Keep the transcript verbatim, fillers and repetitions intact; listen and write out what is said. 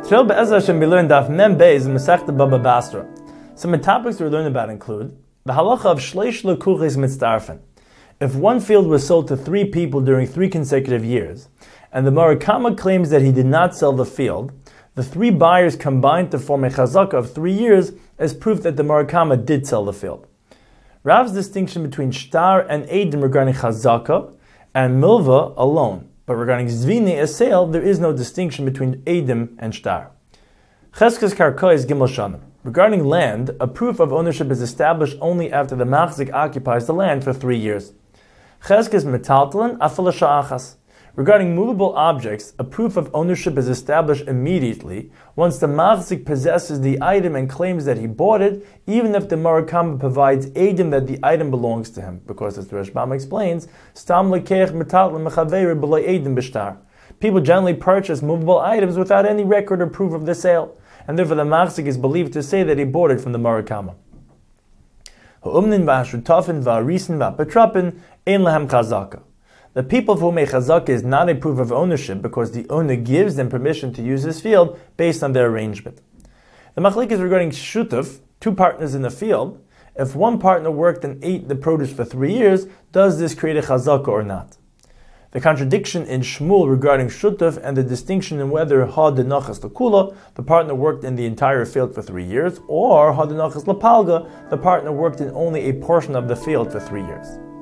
Today, Be'ezras Hashem, we learn Daf Mem Beis in Masechta Baba Basra. Some of the topics we learn about include the halacha of shleish lekuches mitzdarfen. If one field was sold to three people during three consecutive years, and the Marakama claims that he did not sell the field, the three buyers combined to form a chazaka of three years as proof that the Marakama did sell the field. Rav's distinction between shtar and edim regarding chazaka and milva alone. But regarding zvini, a sale, there is no distinction between edim and shtar. Cheskes karka is gimel shanim. Regarding land, a proof of ownership is established only after the machzik occupies the land for three years. Cheskes metaltalin afal sha'achas. Regarding movable objects, a proof of ownership is established immediately once the machzik possesses the item and claims that he bought it, even if the Marakama provides edim that the item belongs to him. Because as the Rashbam explains, stam lekeich metaltalin mechaveir b'lo edim b'shtar. People generally purchase movable items without any record or proof of the sale, and therefore the machzik is believed to say that he bought it from the Marakama. Ha'umnin v'hashutafin v'harisin v'hapetrapin ein lahem chazaka. The people for whom a chazaka is not a proof of ownership because the owner gives them permission to use his field based on their arrangement. The machlik is regarding shutuf, two partners in the field. If one partner worked and ate the produce for three years, does this create a chazaka or not? The contradiction in Shmuel regarding shutuf and the distinction in whether ha denachas lekula, the partner worked in the entire field for three years, or ha denachas lepalga, the partner worked in only a portion of the field for three years.